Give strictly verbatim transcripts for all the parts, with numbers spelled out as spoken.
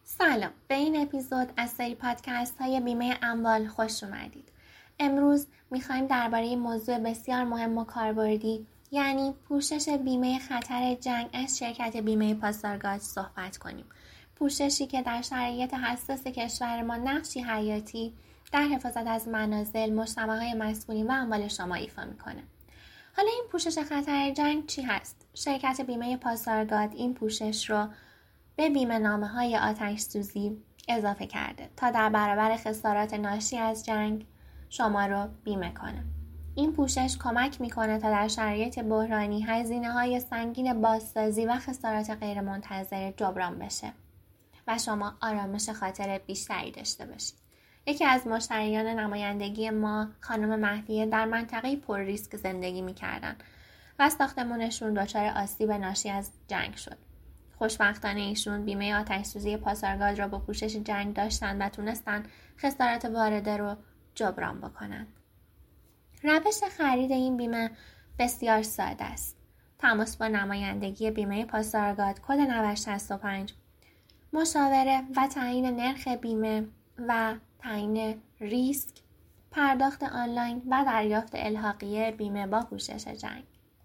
سلام، به این اپیزود از سری پادکست های بیمه اموال خوش اومدید. امروز میخوایم درباره موضوع بسیار مهم و کاربردی یعنی پوشش بیمه خطر جنگ از شرکت بیمه پاسارگاد صحبت کنیم. پوششی که در شرایط حساس کشور ما نقشی حیاتی در حفاظت از منازل، مجتمع‌های مسکونی و اموال شما ایفا میکنه. حالا این پوشش خطر جنگ چی هست؟ شرکت بیمه پاسارگاد این پوشش رو به بیمه نامه های آتش سوزی اضافه کرده تا در برابر خسارات ناشی از جنگ شما رو بیمه کنه. این پوشش کمک میکنه تا در شرایط بحرانی هزینه های سنگین بازسازی و خسارات غیرمنتظره جبران بشه و شما آرامش خاطر بیشتری داشته باشید. یکی از مشتریان نمایندگی ما خانم مهدیه در منطقه پر ریسک زندگی میکردن و ساختمانشون دچار آسیب ناشی از جنگ شد. خوشبختانه ایشون بیمه آتش سوزی پاسارگاد را با پوشش جنگ داشتن و تونستن خسارات وارده رو جبران بکنن. روش خرید این بیمه بسیار ساده است. تماس با نمایندگی بیمه پاسارگاد کد نود شصت و پنج، مشاوره و تعیین نرخ بیمه و تعیین ریسک، پرداخت آنلاین و دریافت الحاقیه بیمه با پوشش جنگ.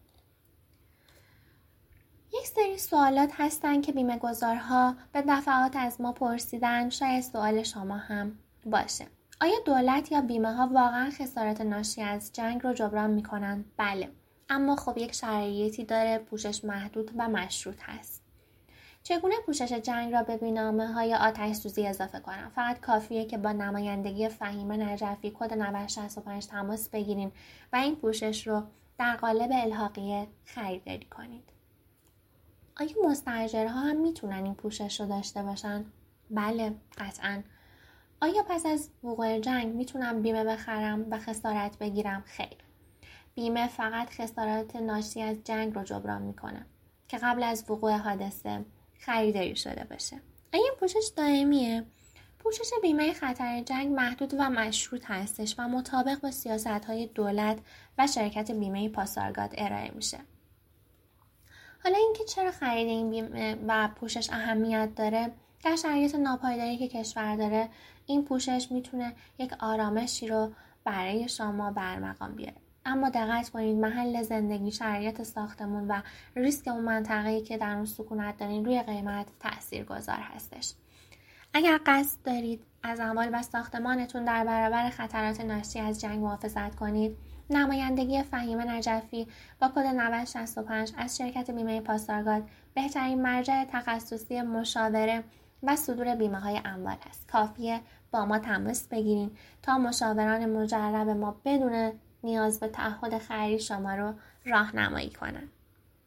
یک سری سوالات هستن که بیمه گذارها به دفعات از ما پرسیدن، شاید سوال شما هم باشه. آیا دولت یا بیمه ها واقعا خسارات ناشی از جنگ رو جبران میکنن؟ بله، اما خب یک شرایطی داره، پوشش محدود و مشروط هست. چگونه پوشش جنگ را به بیمه‌نامه های آتش سوزی اضافه کنم؟ فقط کافیه که با نمایندگی فهیمه نجفی کد نود شصت و پنج تماس بگیرین و این پوشش رو در قالب الحاقیه خریداری کنید. آیا مستاجرها هم میتونن این پوشش رو داشته باشن؟ بله، قطعاً. آیا پس از وقوع جنگ میتونم بیمه بخرم و خسارت بگیرم؟ خیر. بیمه فقط خسارات ناشی از جنگ رو جبران میکنه که قبل از وقوع حادثه خریداری شده باشه. آیا این پوشش دائمیه؟ پوشش بیمه خطر جنگ محدود و مشروط هستش و مطابق با سیاست‌های دولت و شرکت بیمه پاسارگاد ارائه میشه. حالا اینکه چرا خرید این بیمه و پوشش اهمیت داره؟ در شرایط ناپایداری که کشور داره، این پوشش میتونه یک آرامشی رو برای شما برمقام بیاره. اما دقت کنید محل زندگی، شرایط ساختمون و ریسک اون منطقه‌ای که در اون سکونت دارین روی قیمت تاثیرگذار هستش. اگر قصد دارید از اموال و ساختمانتون در برابر خطرات ناشی از جنگ محافظت کنید، نمایندگی فهیمه نجفی با کد نود شصت و پنج از شرکت بیمه پاسارگاد بهترین مرجع تخصصی مشاوره و صدور بیمه های اموال است. کافیه با ما تماس بگیرین تا مشاوران مجرب ما بدون نیاز به تعهد خرید شما رو راهنمایی کنن.